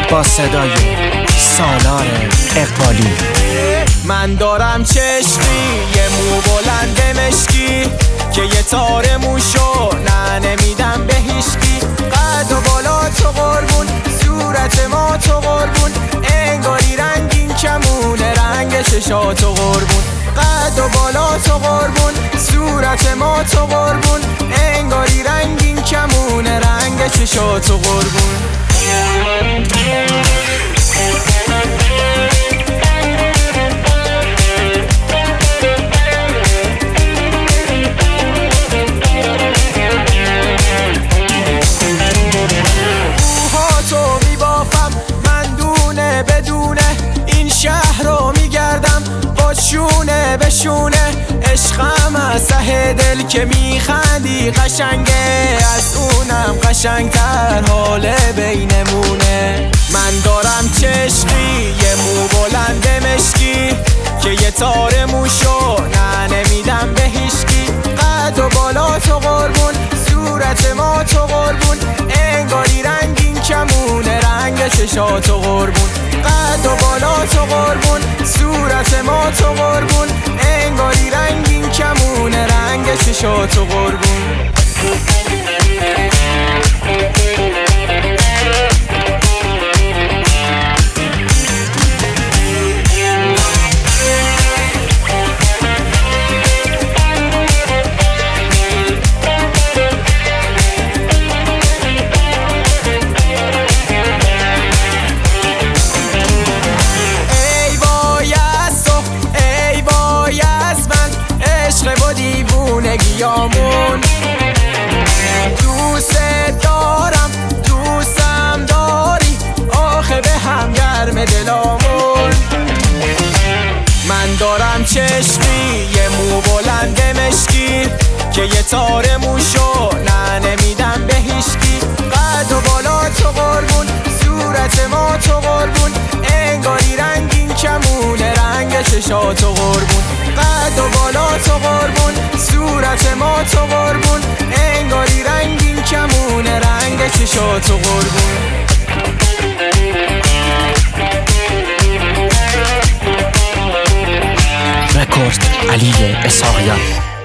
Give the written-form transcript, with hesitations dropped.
با صدای سالار اقبالی. من دارم چشمی یه مو بلند مشکی که یه تار موشو نمیدم به هیشکی. قد و بالا تو قربون، صورت ما تو قربون، انگاری رنگین کمونه رنگ چشاتو قربون. قد و بالا تو قربون، صورت ما تو قربون، انگاری رنگین کمونه رنگ چشاتو قربون. شونه به شونه عشقم از ته دل که میخندی قشنگه، از اونم قشنگتر حال بینمونه. من دارم چشمی یه مو بلند مشکی که یه تار موشو نمیدم به هیشکی. قد و بالا تو قربون، صورت ما تو قربون، انگاری رنگین کمونه رنگ چشاتو قربون. قد و بالا تو قربون، صورت ما تو قربون، انگاری رنگین کمونه رنگ چشاتو قربون. دیوونگیامون دوست دارم، دوستم داری، آخه به هم گرم دلامون. من دارم چشمی یه مو بلند مشکی که یه تار موشو نمیدم به هیشکی. قد و بالا تو قربون، صورت ما تو قربون، انگاری رنگین کمونه رنگ چشاتو قربون. قد و بالا تو قربون، صورت ما تو قربون، انگاری رنگین کمونه رنگ چشاتو قربون. رکورد علی اسحاقیان.